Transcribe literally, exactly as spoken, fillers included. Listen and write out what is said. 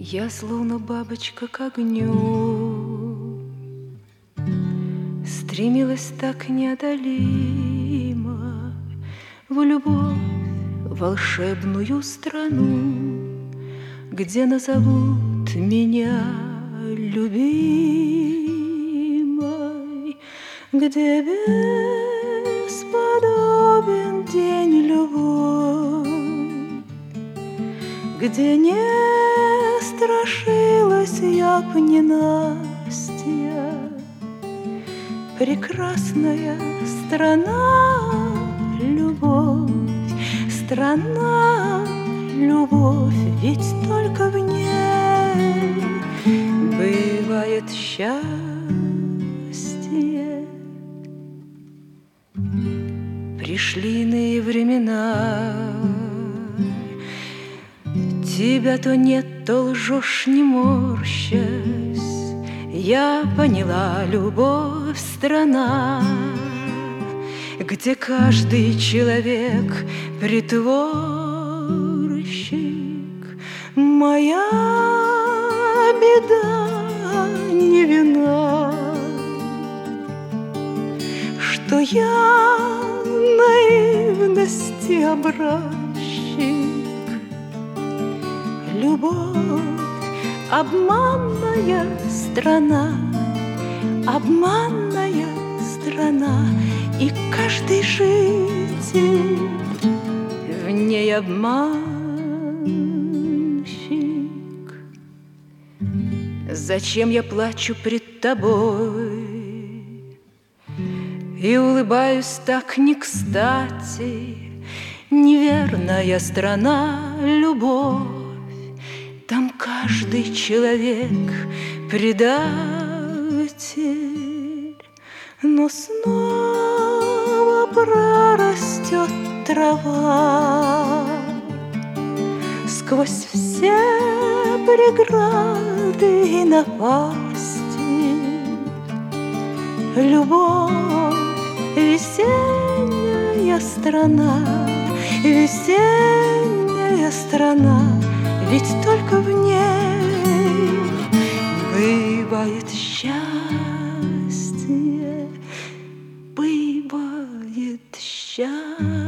Я словно бабочка к огню, стремилась так неодолимо в любовь, волшебную страну, где назовут меня любимой, где бесподобен день любовь, где не страшилась я б ненастья. Прекрасная страна, любовь, страна, любовь, ведь только в ней бывает счастье. Пришли иные времена, тебя то нет, то лжешь, не морщась. Я поняла, любовь — страна, где каждый человек притворщик. Моя беда не вина, что я наивности образчик. Любовь — обманная страна, обманная страна, и каждый житель в ней обманщик. Зачем я плачу пред тобой и улыбаюсь так не кстати? Неверная страна, любовь, там каждый человек предатель, но снова прорастет трава сквозь все преграды и напасти. Любовь — весенняя страна, весенняя страна, ведь только в ней бывает счастье, бывает счастье.